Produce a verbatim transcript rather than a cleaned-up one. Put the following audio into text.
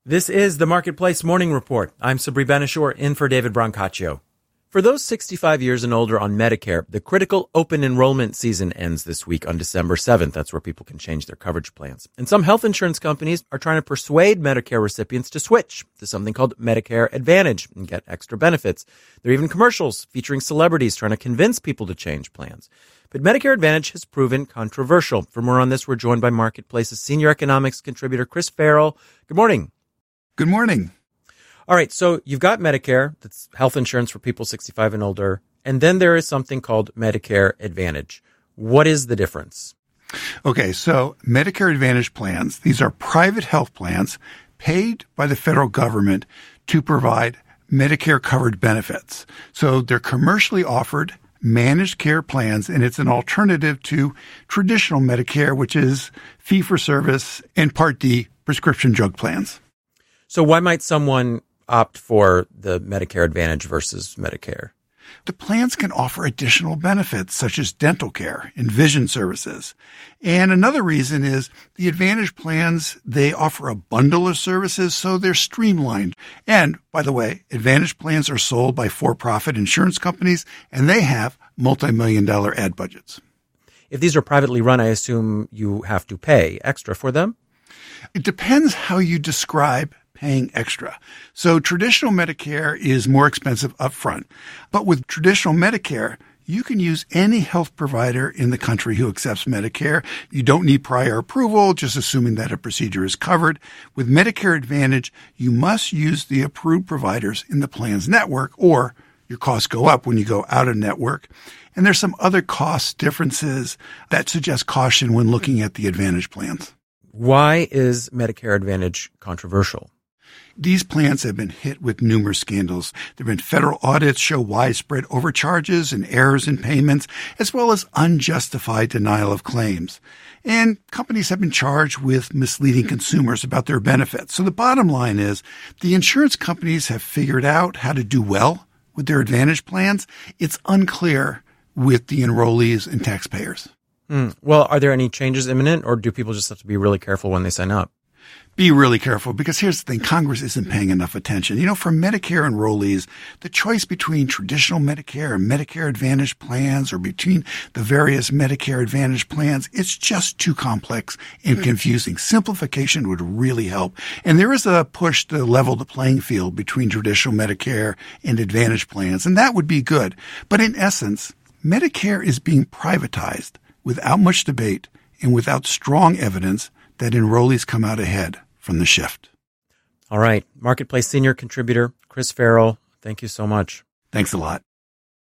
This is the Marketplace Morning Report. I'm Sabri Benishore, in for David Brancaccio. For those sixty-five years and older on Medicare, the critical open enrollment season ends this week on December seventh. That's where people can change their coverage plans. And some health insurance companies are trying to persuade Medicare recipients to switch to something called Medicare Advantage and get extra benefits. There are even commercials featuring celebrities trying to convince people to change plans. But Medicare Advantage has proven controversial. For more on this, we're joined by Marketplace's senior economics contributor, Chris Farrell. Good morning. Good morning. All right, so you've got Medicare, that's health insurance for people sixty-five and older, and then there is something called Medicare Advantage. What is the difference? Okay, so Medicare Advantage plans, these are private health plans paid by the federal government to provide Medicare-covered benefits. So they're commercially offered managed care plans, and it's an alternative to traditional Medicare, which is fee-for-service and Part D prescription drug plans. So why might someone opt for the Medicare Advantage versus Medicare? The plans can offer additional benefits such as dental care and vision services. And another reason is the Advantage plans, they offer a bundle of services, so they're streamlined. And by the way, Advantage plans are sold by for-profit insurance companies, and they have multi-million dollar ad budgets. If these are privately run, I assume you have to pay extra for them? It depends how you describe paying extra. So traditional Medicare is more expensive upfront. But with traditional Medicare, you can use any health provider in the country who accepts Medicare. You don't need prior approval, just assuming that a procedure is covered. With Medicare Advantage, you must use the approved providers in the plan's network, or your costs go up when you go out of network. And there's some other cost differences that suggest caution when looking at the Advantage plans. Why is Medicare Advantage controversial? These plans have been hit with numerous scandals. There have been federal audits show widespread overcharges and errors in payments, as well as unjustified denial of claims. And companies have been charged with misleading consumers about their benefits. So the bottom line is the insurance companies have figured out how to do well with their Advantage plans. It's unclear with the enrollees and taxpayers. Mm. Well, are there any changes imminent, or do people just have to be really careful when they sign up? Be really careful, because here's the thing, Congress isn't paying enough attention. You know, for Medicare enrollees, the choice between traditional Medicare and Medicare Advantage plans, or between the various Medicare Advantage plans, it's just too complex and confusing. Simplification would really help. And there is a push to level the playing field between traditional Medicare and Advantage plans, and that would be good. But in essence, Medicare is being privatized without much debate and without strong evidence that enrollees come out ahead from the shift. All right. Marketplace senior contributor Chris Farrell, thank you so much. Thanks a lot.